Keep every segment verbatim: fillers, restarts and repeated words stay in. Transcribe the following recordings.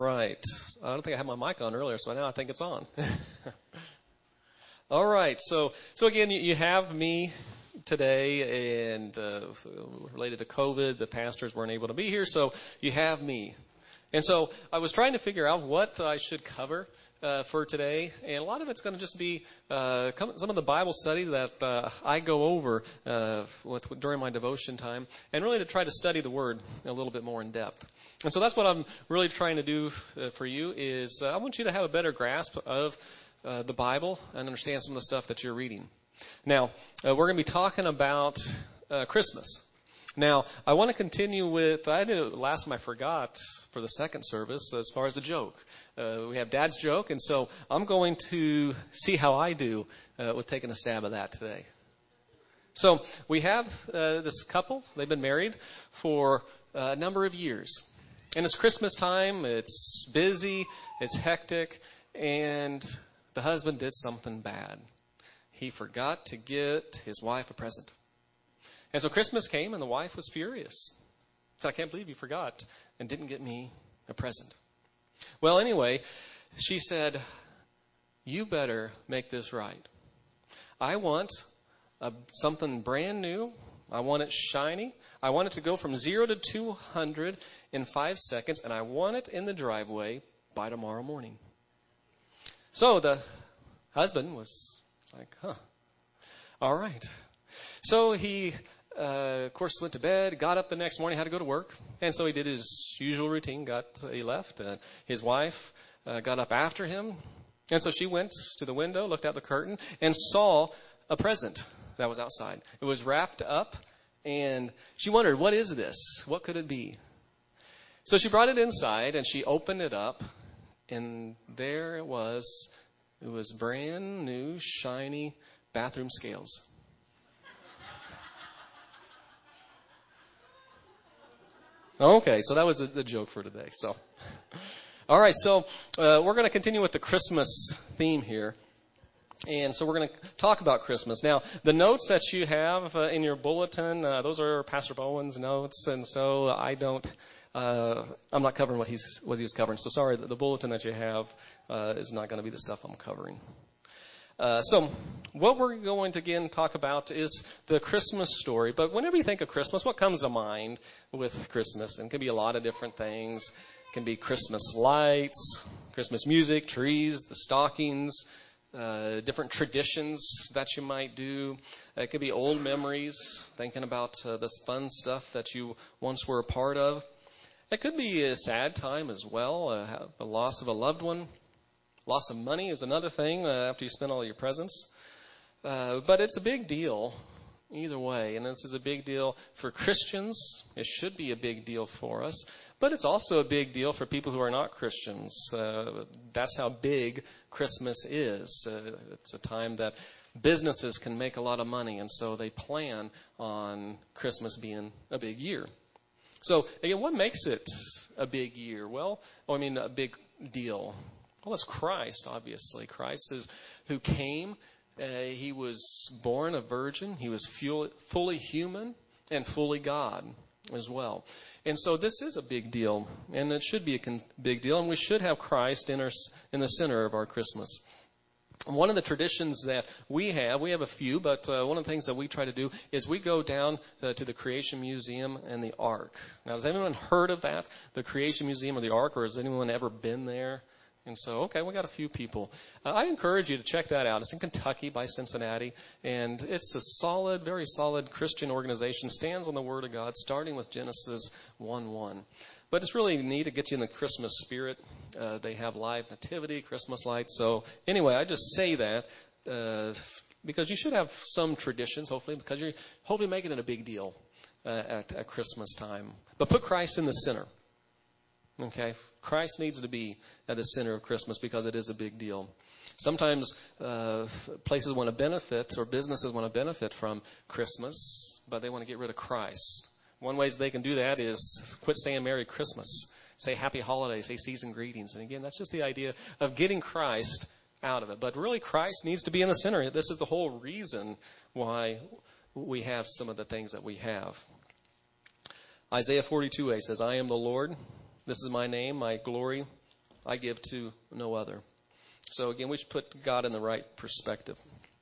Right. I don't think I had my mic on earlier, so now I think it's on. All right. So, so again, you, you have me today, and uh, related to COVID, the pastors weren't able to be here, so you have me. And so I was trying to figure out what I should cover uh, for today, and a lot of it's going to just be uh, some of the Bible study that uh, I go over uh, with, during my devotion time, and really to try to study the Word a little bit more in depth. And so that's what I'm really trying to do uh, for you is uh, I want you to have a better grasp of uh, the Bible and understand some of the stuff that you're reading. Now, uh, we're going to be talking about uh, Christmas. Now, I want to continue with, I did it last time I forgot for the second service as far as the joke. Uh, we have Dad's joke, and so I'm going to see how I do uh, with taking a stab at that today. So we have uh, this couple. They've been married for a number of years. And it's Christmas time. It's busy. It's hectic. And the husband did something bad. He forgot to get his wife a present. And so Christmas came, and the wife was furious. So I can't believe you forgot and didn't get me a present. Well, anyway, she said, you better make this right. I want a, something brand new. I want it shiny. I want it to go from zero to two hundred in five seconds, and I want it in the driveway by tomorrow morning. So the husband was like, huh, all right. So he... Uh, of course, went to bed, got up the next morning, had to go to work. And so he did his usual routine, got, he left. Uh, his wife uh, got up after him. And so she went to the window, looked out the curtain, and saw a present that was outside. It was wrapped up, and she wondered, what is this? What could it be? So she brought it inside, and she opened it up, and there it was. It was brand new, shiny bathroom scales. Okay, so that was the, the joke for today. So, all right, so uh, we're going to continue with the Christmas theme here. And so we're going to talk about Christmas. Now, the notes that you have uh, in your bulletin, uh, those are Pastor Bowen's notes, and so I don't, uh, I'm not covering what he's what he's covering. So sorry, the, the bulletin that you have uh, is not going to be the stuff I'm covering. Uh, so what we're going to, again, talk about is the Christmas story. But whenever you think of Christmas, what comes to mind with Christmas? And it can be a lot of different things. It can be Christmas lights, Christmas music, trees, the stockings, uh, different traditions that you might do. It could be old memories, thinking about uh, this fun stuff that you once were a part of. It could be a sad time as well, uh, the loss of a loved one. Loss of money is another thing uh, after you spend all your presents. Uh, but it's a big deal either way. And this is a big deal for Christians. It should be a big deal for us. But it's also a big deal for people who are not Christians. Uh, that's how big Christmas is. Uh, it's a time that businesses can make a lot of money. And so they plan on Christmas being a big year. So, again, what makes it a big year? Well, I mean, a big deal. Well, it's Christ, obviously. Christ is who came. Uh, he was born a virgin. He was fully human and fully God as well. And so this is a big deal, and it should be a con- big deal, and we should have Christ in, our, in the center of our Christmas. One of the traditions that we have, we have a few, but uh, one of the things that we try to do is we go down to, to the Creation Museum and the Ark. Now, has anyone heard of that, the Creation Museum or the Ark, or has anyone ever been there? And so, okay, we got a few people. Uh, I encourage you to check that out. It's in Kentucky by Cincinnati, and it's a solid, very solid Christian organization. Stands on the Word of God, starting with Genesis one one. But it's really neat to get you in the Christmas spirit. Uh, they have live nativity, Christmas lights. So anyway, I just say that uh, because you should have some traditions, hopefully, because you're hopefully making it a big deal uh, at, at Christmas time. But put Christ in the center. Okay, Christ needs to be at the center of Christmas because it is a big deal. Sometimes uh, places want to benefit or businesses want to benefit from Christmas, but they want to get rid of Christ. One way they can do that is quit saying Merry Christmas, say Happy Holidays, say Season Greetings. And again, that's just the idea of getting Christ out of it. But really, Christ needs to be in the center. This is the whole reason why we have some of the things that we have. Isaiah forty-two a says, I am the Lord. This is my name, my glory, I give to no other. So again, we should put God in the right perspective.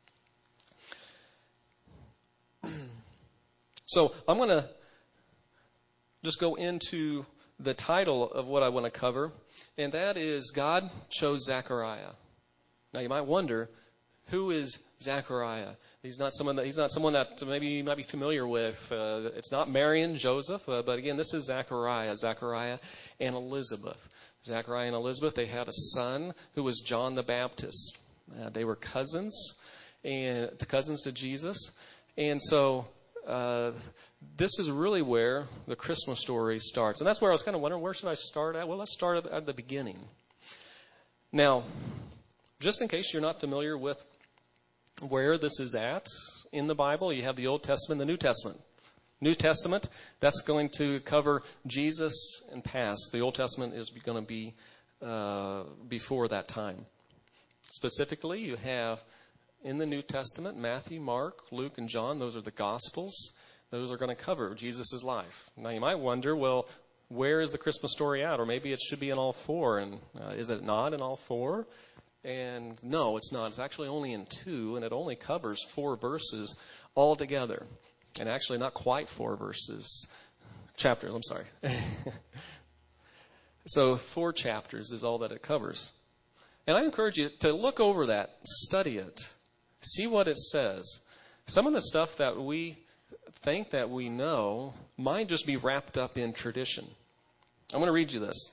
So I'm going to just go into the title of what I want to cover, and that is God chose Zechariah. Now you might wonder, who is Zechariah? He's not someone that he's not someone that maybe you might be familiar with. Uh, it's not Mary and Joseph, uh, but again, this is Zechariah. Zechariah and Elizabeth. Zechariah and Elizabeth, they had a son who was John the Baptist. Uh, they were cousins, and cousins to Jesus, and so. Uh, this is really where the Christmas story starts. And that's where I was kind of wondering, where should I start at? Well, let's start at, at the beginning. Now, just in case you're not familiar with where this is at in the Bible, you have the Old Testament and the New Testament. New Testament, that's going to cover Jesus and past. The Old Testament is going to be uh, before that time. Specifically, you have in the New Testament, Matthew, Mark, Luke, and John, those are the Gospels. Those are going to cover Jesus' life. Now, you might wonder, well, where is the Christmas story at? Or maybe it should be in all four. And uh, is it not in all four? And no, it's not. It's actually only in two, and it only covers four verses altogether. And actually not quite four verses. Chapters, I'm sorry. So four chapters is all that it covers. And I encourage you to look over that, study it. See what it says. Some of the stuff that we think that we know might just be wrapped up in tradition. I'm going to read you this.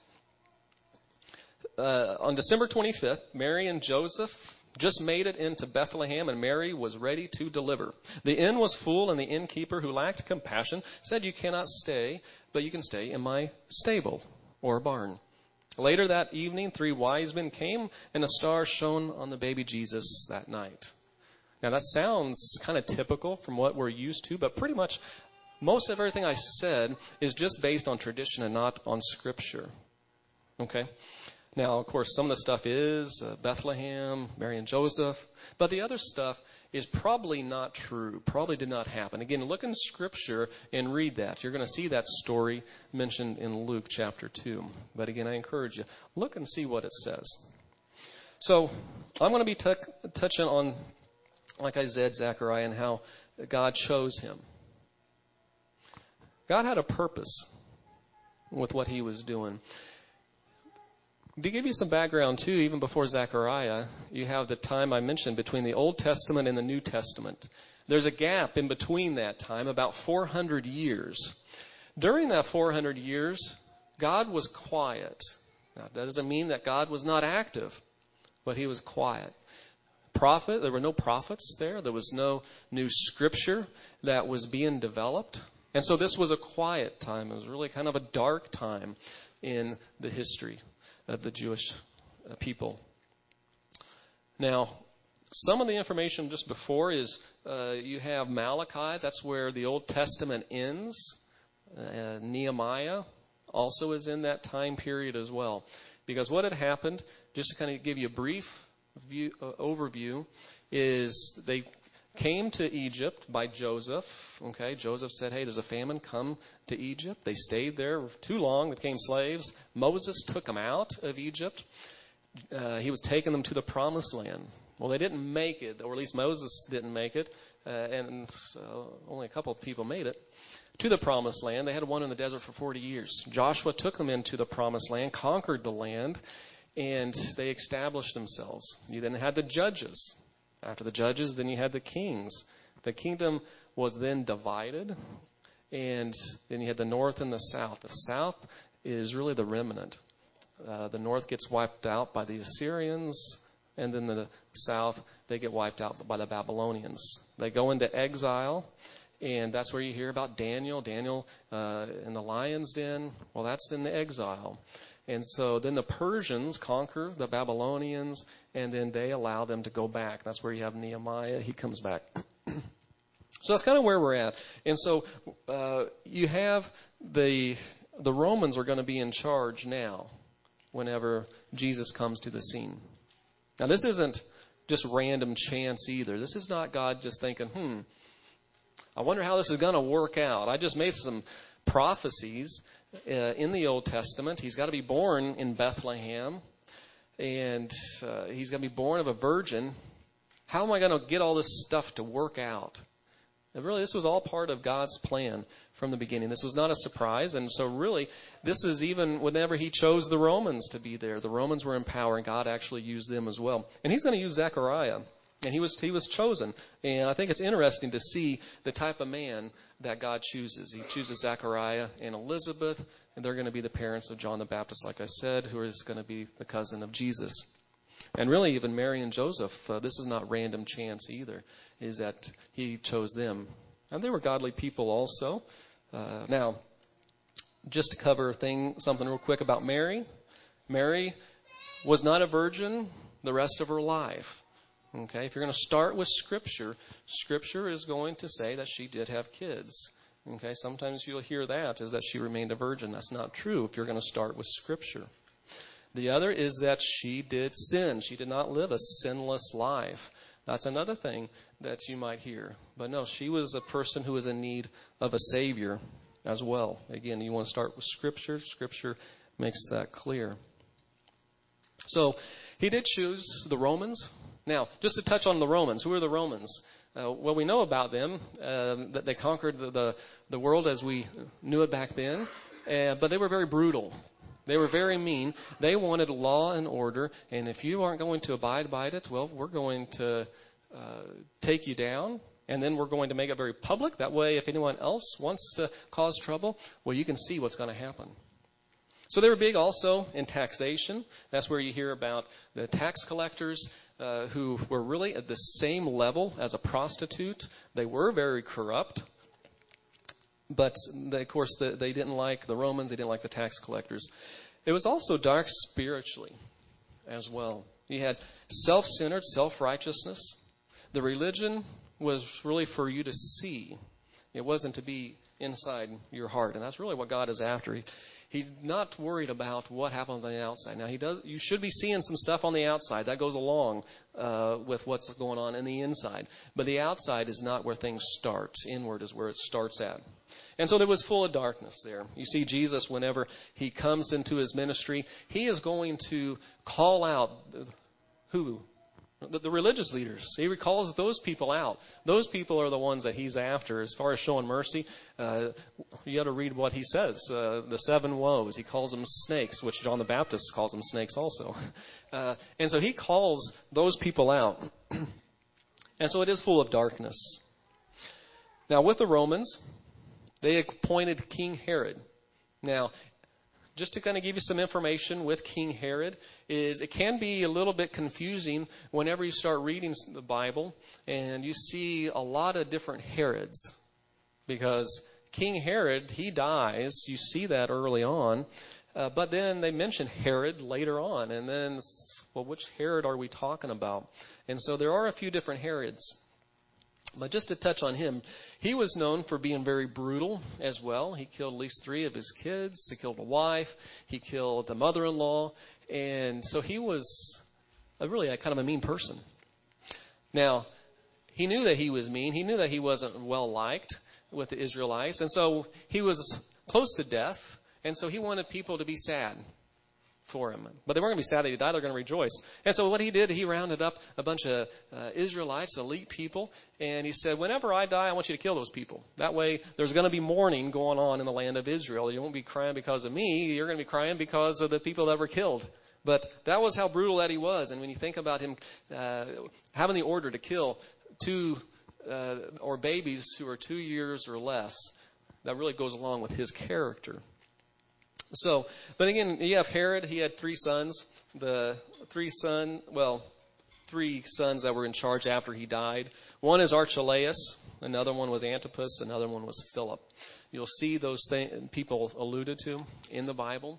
Uh, on December twenty-fifth, Mary and Joseph just made it into Bethlehem, and Mary was ready to deliver. The inn was full, and the innkeeper, who lacked compassion, said, "You cannot stay, but you can stay in my stable or barn." Later that evening, three wise men came, and a star shone on the baby Jesus that night. Now, that sounds kind of typical from what we're used to, but pretty much most of everything I said is just based on tradition and not on Scripture. Okay? Now, of course, some of the stuff is uh, Bethlehem, Mary and Joseph, but the other stuff is probably not true, probably did not happen. Again, look in Scripture and read that. You're going to see that story mentioned in Luke chapter two. But again, I encourage you, look and see what it says. So, I'm going to be t- touching on, like I said, Zechariah and how God chose him. God had a purpose with what he was doing. To give you some background, too, even before Zechariah, you have the time I mentioned between the Old Testament and the New Testament. There's a gap in between that time, about four hundred years. During that four hundred years, God was quiet. Now, that doesn't mean that God was not active, but he was quiet. Prophet, there were no prophets there. There was no new scripture that was being developed. And so this was a quiet time. It was really kind of a dark time in the history of the Jewish people. Now, some of the information just before is uh, you have Malachi. That's where the Old Testament ends. Uh, Nehemiah also is in that time period as well. Because what had happened, just to kind of give you a brief view, uh, overview, is they came to Egypt by Joseph. Okay, Joseph said, hey, there's a famine, come to Egypt. They stayed there too long, they became slaves. Moses took them out of Egypt. Uh, he was taking them to the promised land. Well, they didn't make it, or at least Moses didn't make it, uh, and so only a couple of people made it to the promised land. They had to wander in the desert for forty years. Joshua took them into the promised land, conquered the land, and they established themselves. You then had the judges. After the judges, then you had the kings. The kingdom was then divided, and then you had the north and the south. The south is really the remnant. Uh, the north gets wiped out by the Assyrians, and then the south, they get wiped out by the Babylonians. They go into exile, and that's where you hear about Daniel. Daniel uh, in the lion's den. Well, that's in the exile. And so then the Persians conquer the Babylonians, and then they allow them to go back. That's where you have Nehemiah. He comes back. So that's kind of where we're at. And so uh, you have the the Romans are going to be in charge now whenever Jesus comes to the scene. Now, this isn't just random chance either. This is not God just thinking, hmm, I wonder how this is going to work out. I just made some prophecies uh, in the Old Testament. He's got to be born in Bethlehem. and uh, he's going to be born of a virgin. How am I going to get all this stuff to work out? And really, this was all part of God's plan from the beginning. This was not a surprise. And so really, this is even whenever he chose the Romans to be there. The Romans were in power, and God actually used them as well. And he's going to use Zechariah. And he was he was chosen. And I think it's interesting to see the type of man that God chooses. He chooses Zechariah and Elizabeth, and they're going to be the parents of John the Baptist, like I said, who is going to be the cousin of Jesus. And really, even Mary and Joseph, uh, this is not random chance either, is that he chose them. And they were godly people also. Uh, now, just to cover a thing, something real quick about Mary. Mary was not a virgin the rest of her life. Okay, if you're going to start with Scripture, Scripture is going to say that she did have kids. Okay, sometimes you'll hear that, is that she remained a virgin. That's not true if you're going to start with Scripture. The other is that she did sin. She did not live a sinless life. That's another thing that you might hear. But no, she was a person who was in need of a Savior as well. Again, you want to start with Scripture. Scripture makes that clear. So he did choose the Romans. Now, just to touch on the Romans, who are the Romans? Uh, well, we know about them, uh, that they conquered the, the, the world as we knew it back then, uh, but they were very brutal. They were very mean. They wanted law and order, and if you aren't going to abide by it, well, we're going to uh, take you down, and then we're going to make it very public. That way, if anyone else wants to cause trouble, well, you can see what's going to happen. So they were big also in taxation. That's where you hear about the tax collectors uh, who were really at the same level as a prostitute. They were very corrupt. But, they, of course, the, they didn't like the Romans. They didn't like the tax collectors. It was also dark spiritually as well. You had self-centered, self-righteousness. The religion was really for you to see. It wasn't to be inside your heart. And that's really what God is after. He, he's not worried about what happens on the outside. Now, he does. You should be seeing some stuff on the outside. That goes along uh, with what's going on in the inside. But the outside is not where things start. Inward is where it starts at. And so there was full of darkness there. You see, Jesus, whenever he comes into his ministry, he is going to call out who? The, the religious leaders. He calls those people out. Those people are the ones that he's after. As far as showing mercy, uh, you got to read what he says. Uh, the seven woes. He calls them snakes, which John the Baptist calls them snakes also. Uh, and so he calls those people out. And so it is full of darkness. Now, with the Romans, they appointed King Herod. Now, just to kind of give you some information with King Herod, is it can be a little bit confusing whenever you start reading the Bible and you see a lot of different Herods. Because King Herod, he dies. You see that early on. Uh, but then they mention Herod later on. And then, well, which Herod are we talking about? And so there are a few different Herods. But just to touch on him, he was known for being very brutal as well. He killed at least three of his kids. He killed a wife. He killed a mother-in-law. And so he was a really a kind of a mean person. Now, he knew that he was mean. He knew that he wasn't well-liked with the Israelites. And so he was close to death. And so he wanted people to be sad for him. But they weren't going to be sad that he died. They're going to rejoice. And so what he did, he rounded up a bunch of uh, Israelites, elite people, and he said, whenever I die, I want you to kill those people. That way, there's going to be mourning going on in the land of Israel. You won't be crying because of me. You're going to be crying because of the people that were killed. But that was how brutal that he was. And when you think about him uh, having the order to kill two uh, or babies who are two years or less, that really goes along with his character. So, but again, you have Herod. He had three sons. The three son, well, three sons that were in charge after he died. One is Archelaus. Another one was Antipas. Another one was Philip. You'll see those th- people alluded to in the Bible.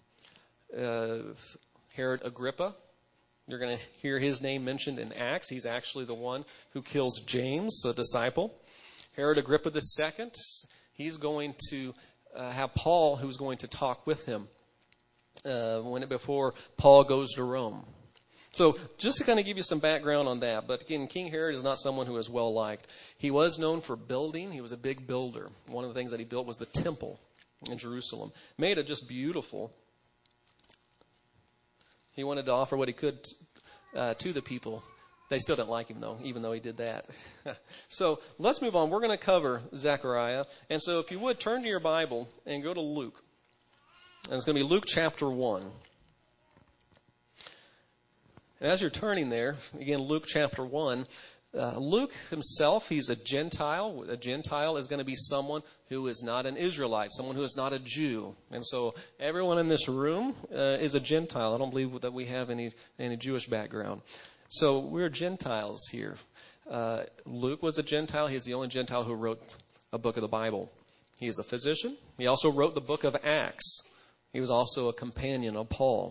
Uh, Herod Agrippa. You're going to hear his name mentioned in Acts. He's actually the one who kills James, a disciple. Herod Agrippa the Second. He's going to Uh, have Paul, who's going to talk with him uh, when it, before Paul goes to Rome. So just to kind of give you some background on that. But again, King Herod is not someone who is well liked. He was known for building. He was a big builder. One of the things that he built was the temple in Jerusalem. Made it just beautiful. He wanted to offer what he could uh, to the people. They still didn't like him, though, even though he did that. So let's move on. We're going to cover Zechariah. And so if you would, turn to your Bible and go to Luke. And it's going to be Luke chapter one. And as you're turning there, again, Luke chapter one, uh, Luke himself, he's a Gentile. A Gentile is going to be someone who is not an Israelite, someone who is not a Jew. And so everyone in this room uh, is a Gentile. I don't believe that we have any, any Jewish background. So we're Gentiles here. Uh, Luke was a Gentile. He's the only Gentile who wrote a book of the Bible. He is a physician. He also wrote the book of Acts. He was also a companion of Paul.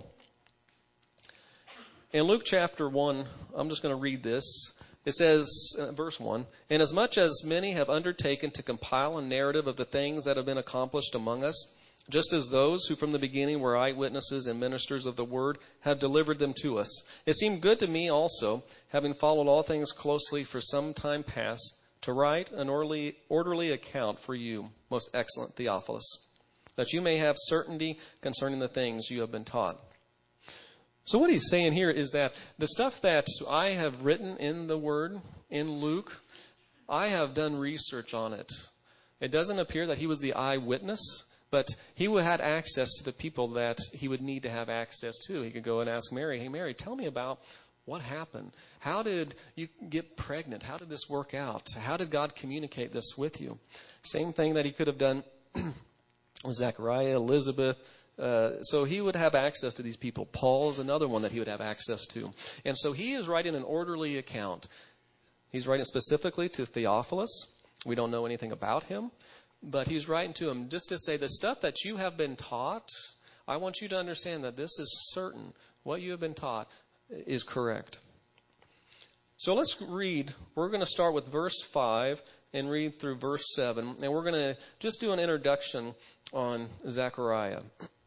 In Luke chapter one, I'm just going to read this. It says, uh, verse one, "Inasmuch as many have undertaken to compile a narrative of the things that have been accomplished among us, just as those who from the beginning were eyewitnesses and ministers of the word have delivered them to us. It seemed good to me also, having followed all things closely for some time past, to write an orderly, orderly account for you, most excellent Theophilus, that you may have certainty concerning the things you have been taught." So what he's saying here is that the stuff that I have written in the Word, in Luke, I have done research on it. It doesn't appear that he was the eyewitness, but he would had access to the people that he would need to have access to. He could go and ask Mary, "Hey, Mary, tell me about what happened. How did you get pregnant? How did this work out? How did God communicate this with you?" Same thing that he could have done with Zechariah, Elizabeth. Uh, so he would have access to these people. Paul's another one that he would have access to. And so he is writing an orderly account. He's writing specifically to Theophilus. We don't know anything about him, but he's writing to him just to say the stuff that you have been taught, I want you to understand that this is certain. What you have been taught is correct. So let's read. We're going to start with verse five and read through verse seven. And we're going to just do an introduction on Zechariah.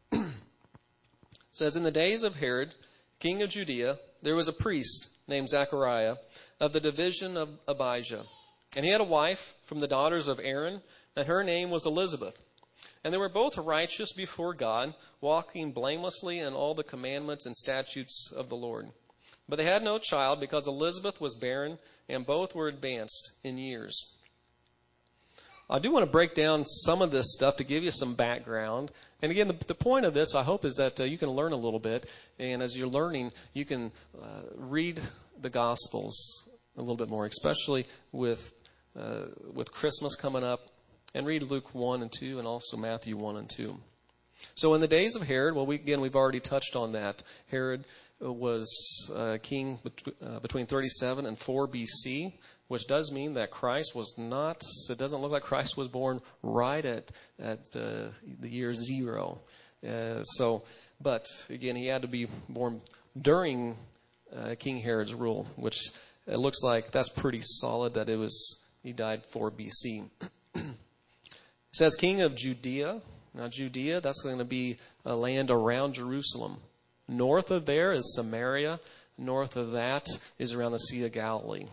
It says, "In the days of Herod, king of Judea, there was a priest named Zechariah of the division of Abijah. And he had a wife from the daughters of Aaron, and her name was Elizabeth. And they were both righteous before God, walking blamelessly in all the commandments and statutes of the Lord. But they had no child because Elizabeth was barren, and both were advanced in years." I do want to break down some of this stuff to give you some background. And again, the, the point of this, I hope, is that uh, you can learn a little bit. And as you're learning, you can uh, read the Gospels a little bit more, especially with uh, with Christmas coming up. And read Luke one and two and also Matthew one and two. So in the days of Herod, well, we, again, we've already touched on that. Herod was uh, king bet- uh, between thirty-seven and four B C, which does mean that Christ was not, it doesn't look like Christ was born right at, at uh, the year zero. Uh, so, but again, he had to be born during uh, King Herod's rule, which it looks like that's pretty solid that it was, he died four B C. It says king of Judea. Now Judea, that's going to be a land around Jerusalem. North of there is Samaria. North of that is around the Sea of Galilee.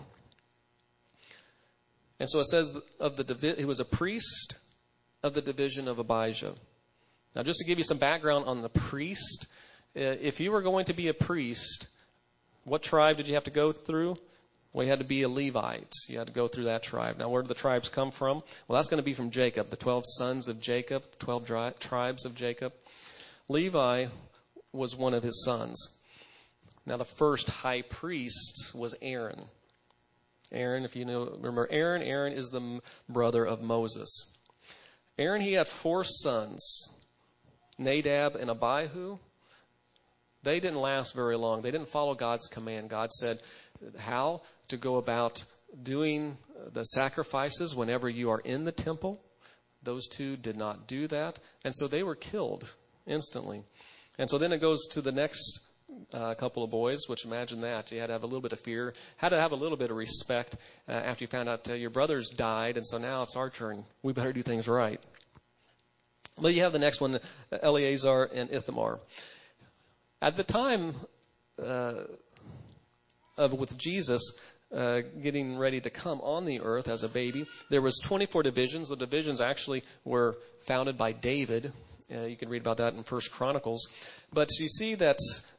And so it says of the divi- he was a priest of the division of Abijah. Now just to give you some background on the priest, uh, if you were going to be a priest, what tribe did you have to go through? Well, you had to be a Levite. You had to go through that tribe. Now, where do the tribes come from? Well, that's going to be from Jacob, the twelve sons of Jacob, the twelve dri- tribes of Jacob. Levi was one of his sons. Now, the first high priest was Aaron. Aaron, if you know, remember Aaron, Aaron is the brother of Moses. Aaron, he had four sons, Nadab and Abihu. They didn't last very long. They didn't follow God's command. God said how to go about doing the sacrifices whenever you are in the temple. Those two did not do that. And so they were killed instantly. And so then it goes to the next uh, couple of boys, which imagine that. You had to have a little bit of fear, had to have a little bit of respect uh, after you found out uh, your brothers died. And so now it's our turn. We better do things right. But you have the next one, Eleazar and Ithamar. At the time uh, of with Jesus uh, getting ready to come on the earth as a baby, there was twenty-four divisions. The divisions actually were founded by David. Uh, you can read about that in First Chronicles. But you see that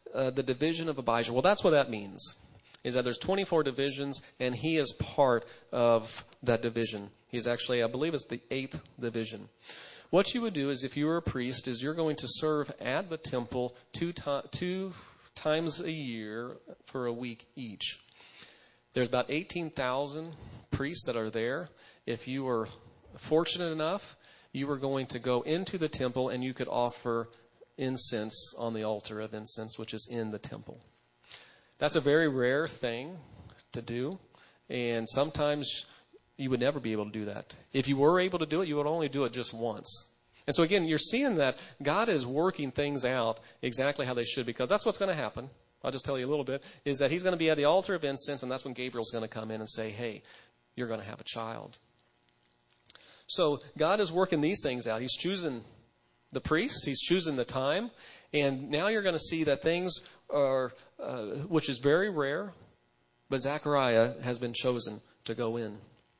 uh, the division of Abijah. Well, that's what that means, is that there's twenty-four divisions, and he is part of that division. He's actually, I believe it's the eighth division. What you would do is, if you were a priest, is you're going to serve at the temple two, to- two times a year for a week each. There's about eighteen thousand priests that are there. If you were fortunate enough, you were going to go into the temple and you could offer incense on the altar of incense, which is in the temple. That's a very rare thing to do, and sometimes you would never be able to do that. If you were able to do it, you would only do it just once. And so again, you're seeing that God is working things out exactly how they should, because that's what's going to happen. I'll just tell you a little bit, is that he's going to be at the altar of incense, and that's when Gabriel's going to come in and say, hey, you're going to have a child. So God is working these things out. He's choosing the priest. He's choosing the time. And now you're going to see that things are, uh, which is very rare, but Zechariah has been chosen to go in.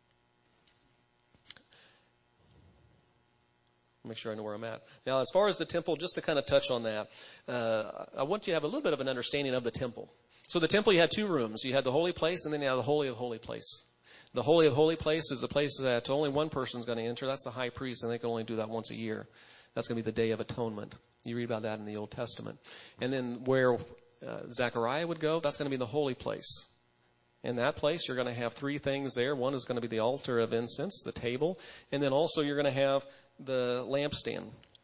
Make sure I know where I'm at. Now, as far as the temple, just to kind of touch on that, uh, I want you to have a little bit of an understanding of the temple. So the temple, you had two rooms. You had the holy place, and then you had the holy of holy place. The holy of holy place is a place that only one person is going to enter. That's the high priest, and they can only do that once a year. That's going to be the Day of Atonement. You read about that in the Old Testament. And then where uh, Zechariah would go, that's going to be the holy place. In that place, you're going to have three things there. One is going to be the altar of incense, the table, and then also you're going to have the lampstand.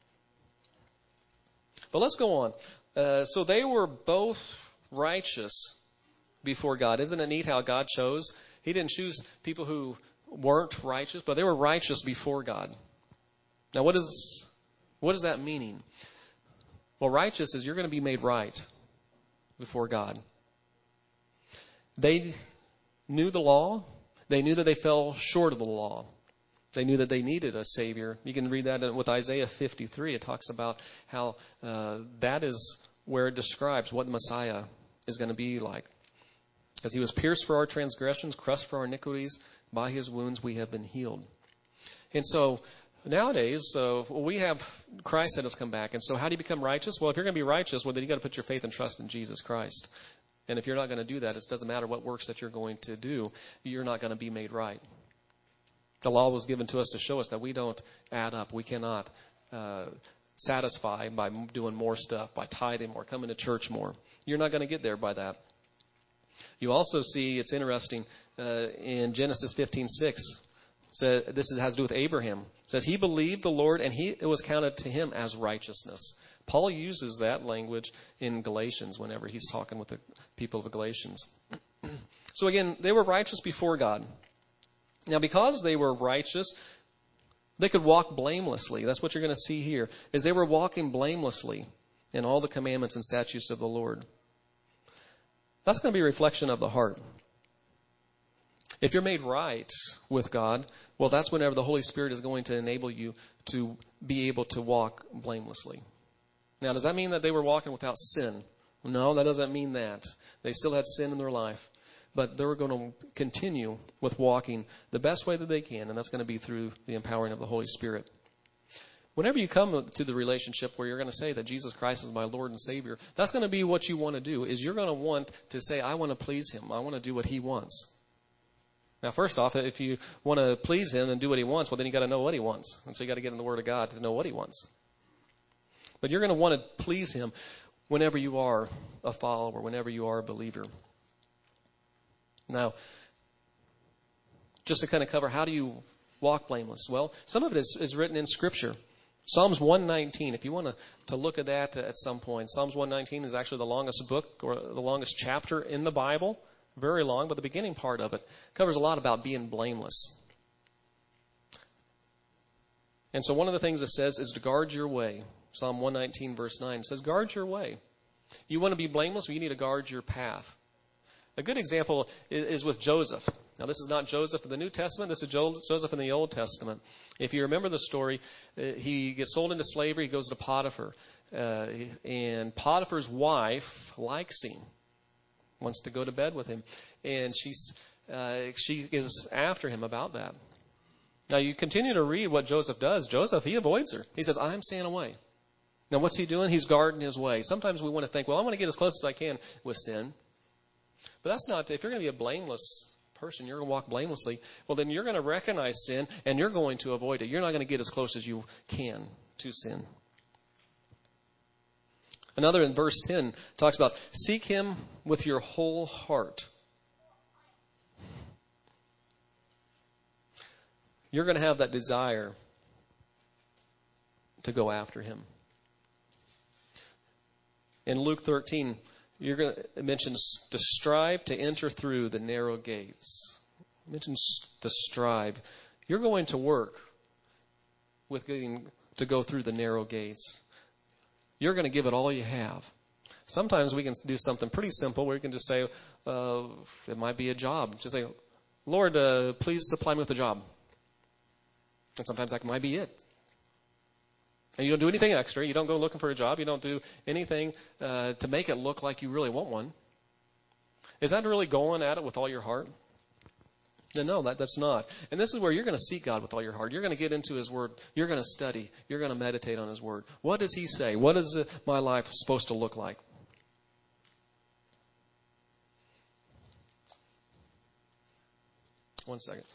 But let's go on. Uh, so they were both righteous before God. Isn't it neat how God chose? He didn't choose people who weren't righteous, but they were righteous before God. Now, what is what is that meaning? Well, righteous is you're going to be made right before God. They knew the law. They knew that they fell short of the law. They knew that they needed a Savior. You can read that with Isaiah fifty-three. It talks about how uh, that is where it describes what Messiah is going to be like. As he was pierced for our transgressions, crushed for our iniquities, by his wounds we have been healed. And so nowadays, uh, we have Christ that has come back. And so how do you become righteous? Well, if you're going to be righteous, well, then you've got to put your faith and trust in Jesus Christ. And if you're not going to do that, it doesn't matter what works that you're going to do, you're not going to be made right. The law was given to us to show us that we don't add up. We cannot uh, satisfy by doing more stuff, by tithing more, coming to church more. You're not going to get there by that. You also see, it's interesting, uh, in Genesis fifteen six, so this is, has to do with Abraham. It says, he believed the Lord, and he, it was counted to him as righteousness. Paul uses that language in Galatians whenever he's talking with the people of Galatians. So again, they were righteous before God. Now, because they were righteous, they could walk blamelessly. That's what you're going to see here, is they were walking blamelessly in all the commandments and statutes of the Lord. That's going to be a reflection of the heart. If you're made right with God, well, that's whenever the Holy Spirit is going to enable you to be able to walk blamelessly. Now, does that mean that they were walking without sin? No, that doesn't mean that. They still had sin in their life. But they're going to continue with walking the best way that they can, and that's going to be through the empowering of the Holy Spirit. Whenever you come to the relationship where you're going to say that Jesus Christ is my Lord and Savior, that's going to be what you want to do, is you're going to want to say, I want to please him. I want to do what he wants. Now, first off, if you want to please him and do what he wants, well, then you got to know what he wants. And so you got to get in the Word of God to know what he wants. But you're going to want to please him whenever you are a follower, whenever you are a believer. Now, just to kind of cover, how do you walk blameless? Well, some of it is, is written in Scripture. Psalms one nineteen, if you want to, to look at that at some point. Psalms one nineteen is actually the longest book or the longest chapter in the Bible. Very long, but the beginning part of it covers a lot about being blameless. And so one of the things it says is to guard your way. Psalm one nineteen verse nine says, guard your way. You want to be blameless, well, you need to guard your path. A good example is with Joseph. Now, this is not Joseph in the New Testament. This is Joseph in the Old Testament. If you remember the story, he gets sold into slavery. He goes to Potiphar. Uh, and Potiphar's wife likes him, wants to go to bed with him. And she's, uh, she is after him about that. Now, you continue to read what Joseph does. Joseph, he avoids her. He says, I'm staying away. Now, what's he doing? He's guarding his way. Sometimes we want to think, well, I want to get as close as I can with sin. But that's not, if you're going to be a blameless person, you're going to walk blamelessly, well, then you're going to recognize sin and you're going to avoid it. You're not going to get as close as you can to sin. Another in verse ten talks about seek him with your whole heart. You're going to have that desire to go after him. In Luke thirteen, you're going to, it mentions to strive to enter through the narrow gates. It mentions to strive. You're going to work with getting to go through the narrow gates. You're going to give it all you have. Sometimes we can do something pretty simple where we can just say, uh, it might be a job. Just say, Lord, uh, please supply me with a job. And sometimes that might be it. And you don't do anything extra. You don't go looking for a job. You don't do anything uh, to make it look like you really want one. Is that really going at it with all your heart? Then no, that, that's not. And this is where you're going to seek God with all your heart. You're going to get into his word. You're going to study. You're going to meditate on his word. What does he say? What is uh, my life supposed to look like? One second.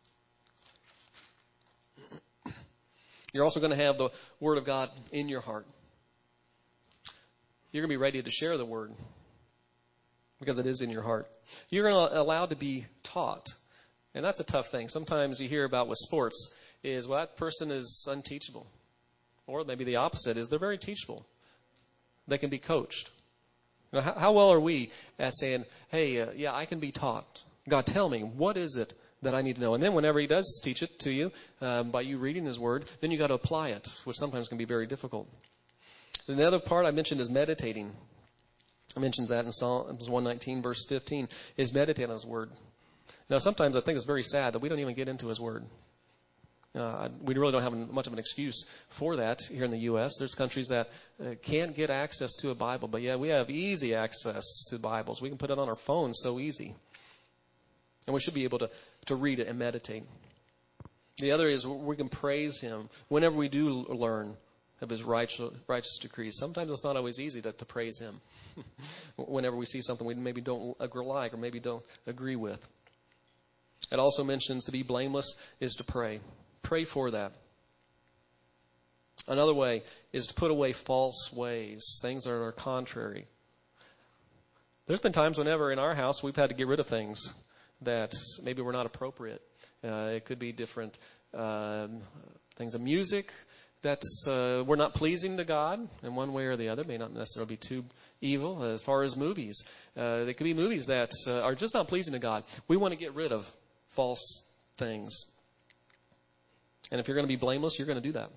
You're also going to have the word of God in your heart. You're going to be ready to share the word because it is in your heart. You're going to allow to be taught. And that's a tough thing. Sometimes you hear about with sports is, well, that person is unteachable. Or maybe the opposite is they're very teachable. They can be coached. You know, how, how well are we at saying, hey, uh, yeah, I can be taught. God, tell me, what is it that I need to know? And then whenever he does teach it to you, um, by you reading his word, then you got to apply it, which sometimes can be very difficult. And the other part I mentioned is meditating. I mentioned that in Psalms one nineteen, verse fifteen, is meditate on his word. Now, sometimes I think it's very sad that we don't even get into his word. Uh, we really don't have much of an excuse for that here in the U S There's countries that uh, can't get access to a Bible, but yeah, we have easy access to Bibles. We can put it on our phones so easy. And we should be able to, to read it and meditate. The other is we can praise him whenever we do learn of his righteous, righteous decrees. Sometimes it's not always easy to, to praise him whenever we see something we maybe don't agree like or maybe don't agree with. It also mentions to be blameless is to pray. Pray for that. Another way is to put away false ways, things that are contrary. There's been times whenever in our house we've had to get rid of things that maybe were not appropriate. Uh, it could be different um, things of music that uh, were not pleasing to God in one way or the other. May not necessarily be too evil. As far as movies, uh, there could be movies that uh, are just not pleasing to God. We want to get rid of false things. And if you're going to be blameless, you're going to do that.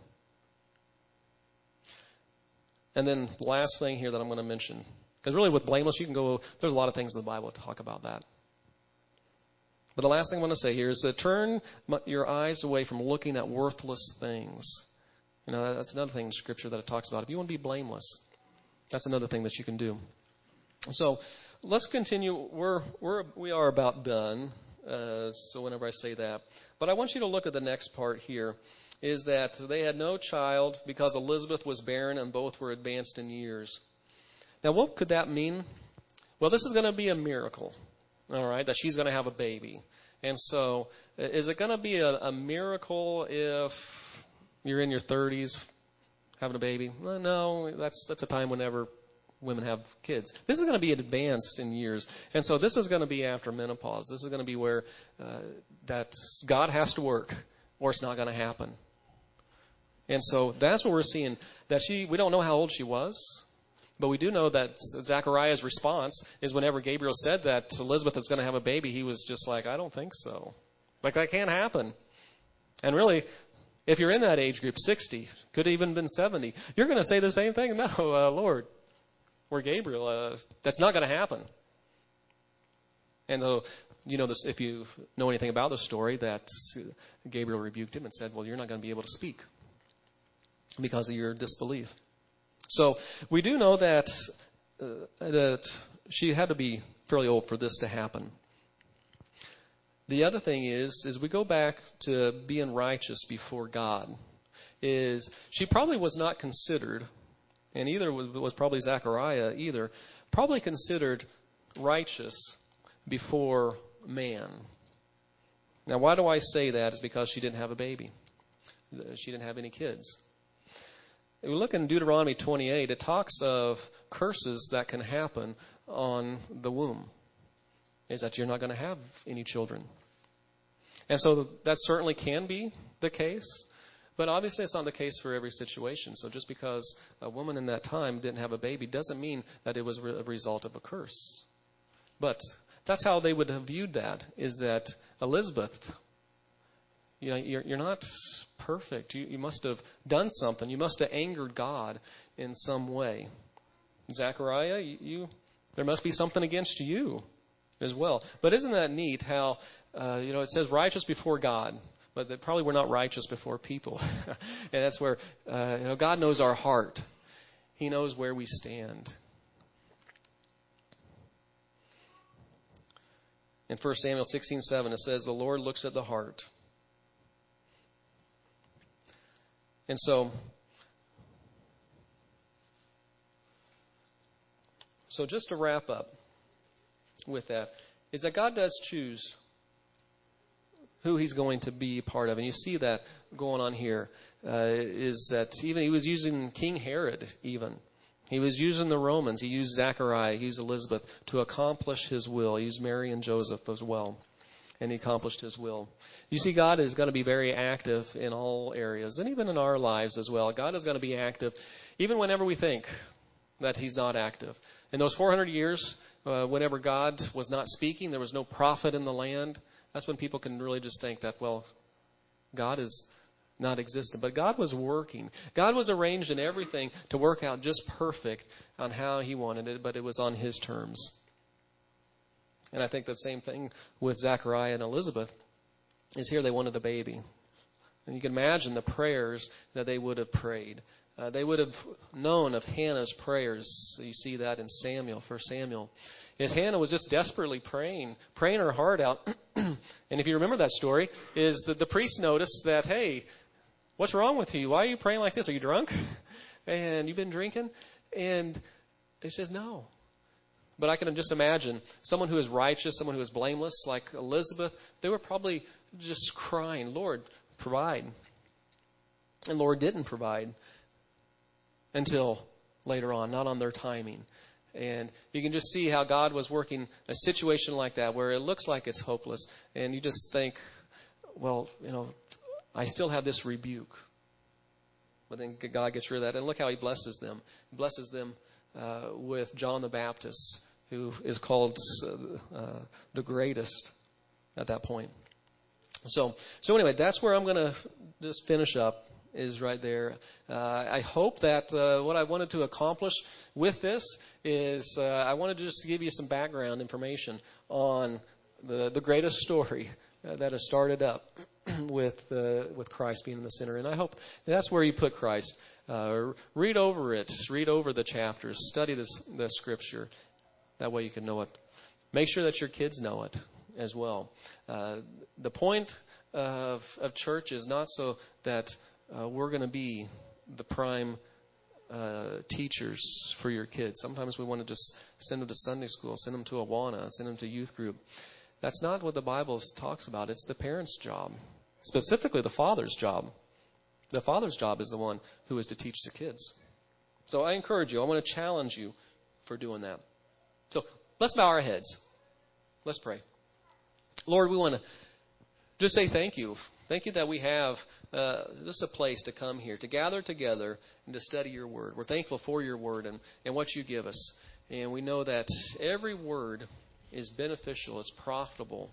And then the last thing here that I'm going to mention, because really with blameless, you can go, there's a lot of things in the Bible that talk about that. But the last thing I want to say here is to turn your eyes away from looking at worthless things. You know, that's another thing in Scripture that it talks about. If you want to be blameless, that's another thing that you can do. So let's continue. We're, we're, we are about done. Uh, so whenever I say that. But I want you to look at the next part here, is that they had no child because Elizabeth was barren and both were advanced in years. Now, what could that mean? Well, this is going to be a miracle, all right, that she's going to have a baby. And so is it going to be a, a miracle if you're in your thirties having a baby? Well, no, that's that's a time whenever women have kids. This is going to be advanced in years. And so this is going to be after menopause. This is going to be where uh, that God has to work or it's not going to happen. And so that's what we're seeing. That she, we don't know how old she was, but we do know that Zechariah's response is whenever Gabriel said that Elizabeth is going to have a baby, he was just like, I don't think so. Like, that can't happen. And really, if you're in that age group, sixty, could have even been seventy, you're going to say the same thing. No, uh, Lord. Or Gabriel, uh, that's not going to happen. And though, you know, this, if you know anything about the story, that Gabriel rebuked him and said, well, you're not going to be able to speak because of your disbelief. So we do know that uh, that she had to be fairly old for this to happen. The other thing is, is we go back to being righteous before God, is she probably was not considered and either was, was probably Zechariah either, probably considered righteous before man. Now, why do I say that? Is because she didn't have a baby. She didn't have any kids. If we look in Deuteronomy twenty-eight, it talks of curses that can happen on the womb. Is that you're not going to have any children. And so that certainly can be the case. But obviously it's not the case for every situation. So just because a woman in that time didn't have a baby doesn't mean that it was a result of a curse. But that's how they would have viewed that, is that Elizabeth, you know, you're, you're not perfect. You, you must have done something. You must have angered God in some way. Zechariah, you, you there must be something against you as well. But isn't that neat how, uh, you know, it says righteous before God, but that probably we're not righteous before people. And that's where, uh, you know, God knows our heart. He knows where we stand. In First Samuel sixteen seven, it says, the Lord looks at the heart. And so, so just to wrap up with that, is that God does choose who he's going to be part of. And you see that going on here, uh, is that even he was using King Herod even. He was using the Romans. He used Zechariah. He used Elizabeth to accomplish his will. He used Mary and Joseph as well. And he accomplished his will. You see, God is going to be very active in all areas, and even in our lives as well. God is going to be active even whenever we think that he's not active. In those four hundred years, uh, whenever God was not speaking, there was no prophet in the land, that's when people can really just think that, well, God is not existent. But God was working. God was arranged in everything to work out just perfect on how he wanted it, but it was on his terms. And I think the same thing with Zechariah and Elizabeth is here they wanted a baby. And you can imagine the prayers that they would have prayed. Uh, they would have known of Hannah's prayers. So you see that in Samuel, First Samuel. Is Hannah was just desperately praying, praying her heart out. And if you remember that story, is that the priest noticed that, hey, what's wrong with you? Why are you praying like this? Are you drunk? And you've been drinking? And he says, no. But I can just imagine someone who is righteous, someone who is blameless, like Elizabeth, they were probably just crying, Lord, provide. And Lord didn't provide until later on, not on their timing. And you can just see how God was working a situation like that where it looks like it's hopeless. And you just think, well, you know, I still have this rebuke. But then God gets rid of that. And look how he blesses them. He blesses them uh, with John the Baptist, who is called uh, uh, the greatest at that point. So, so anyway, that's where I'm going to just finish up, is right there. Uh, I hope that uh, what I wanted to accomplish with this is uh, I wanted to just give you some background information on the, the greatest story uh, that has started up with uh, with Christ being in the center. And I hope that's where you put Christ. Uh, read over it. Read over the chapters. Study this, the Scripture. That way you can know it. Make sure that your kids know it as well. Uh, the point of, of church is not so that uh, we're going to be the prime uh, teachers for your kids. Sometimes we want to just send them to Sunday school, send them to Awana, send them to youth group. That's not what the Bible talks about. It's the parent's job, specifically the father's job. The father's job is the one who is to teach the kids. So I encourage you. I want to challenge you for doing that. So let's bow our heads. Let's pray. Lord, we want to just say thank you. Thank you that we have uh, just a place to come here, to gather together and to study your word. We're thankful for your word and, and what you give us. And we know that every word is beneficial. It's profitable.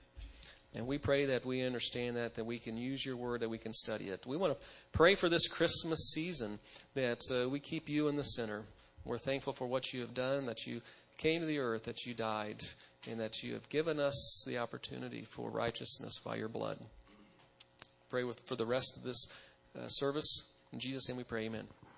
And we pray that we understand that, that we can use your word, that we can study it. We want to pray for this Christmas season, that uh, we keep you in the center. We're thankful for what you have done, that you came to the earth, that you died, and that you have given us the opportunity for righteousness by your blood. Pray with, for the rest of this uh, service. In Jesus' name we pray, amen.